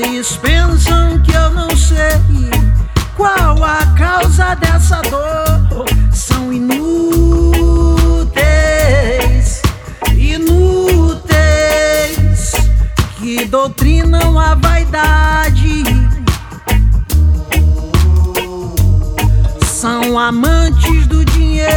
Eles pensam que eu não sei qual a causa dessa dor. São inúteis, inúteis, que doutrinam a vaidade. São amantes do dinheiro,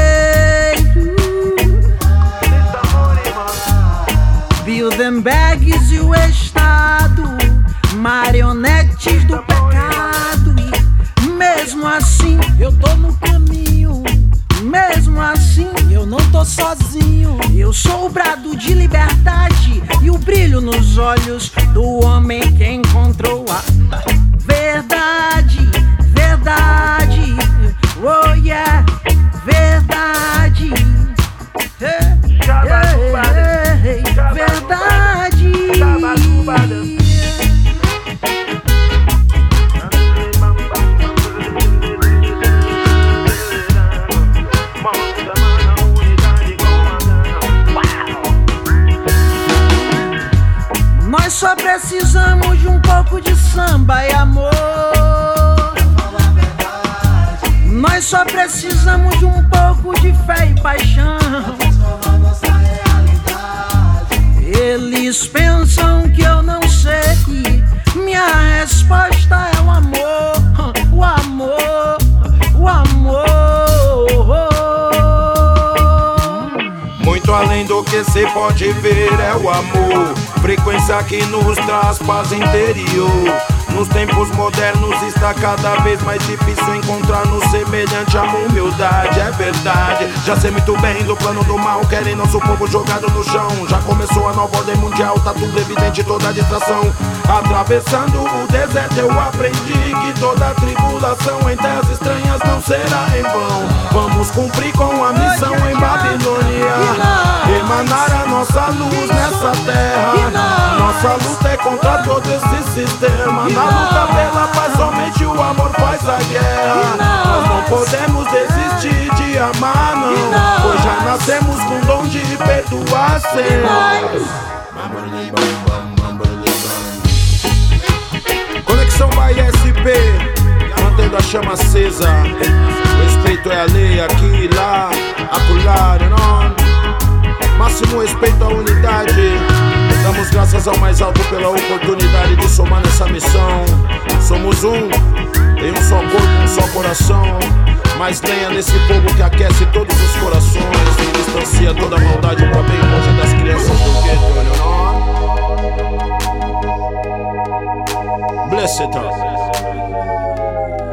Bilderbergs e o Estado, marionetes do pecado. E mesmo assim eu tô no caminho, mesmo assim eu não tô sozinho. Eu sou o brado de liberdade e o brilho nos olhos do homem que encontrou a verdade, verdade. Oh yeah, verdade. Hey, hey, hey, verdade. Nós só precisamos de um pouco de samba e amor. Nós só precisamos de um pouco de fé e paixão. Eles pensam que eu não sei. Minha resposta é o amor, o amor, o amor. Muito além do que cê pode ver é o amor, frequência que nos traz paz interior. Nos tempos modernos está cada vez mais difícil encontrar no semelhante a humildade. É verdade, já sei muito bem do plano do mal, querem nosso povo jogado no chão. Já começou a nova ordem mundial, tá tudo evidente, toda a distração. Atravessando o deserto eu aprendi que toda tribulação em terras estranhas não será em vão. Vamos cumprir com a missão em Babilônia, emanar a nossa luz nessa terra. Nossa luta é contra todo esse sistema. Na luta pela paz somente o amor faz a guerra. Nós não podemos desistir de amar não, pois já nascemos com o dom de perdoar, Senhor. Conexão Bahia SP, mantendo a chama acesa. O respeito é a lei aqui, lá, acolá, não. Máximo respeito à unidade. Damos graças ao mais alto pela oportunidade de somar nessa missão. Somos um, em um só corpo, um só coração. Mais lenha nesse fogo que aquece todos os corações e distancia toda a maldade pra bem longe das crianças do gueto, you know? Bless it up.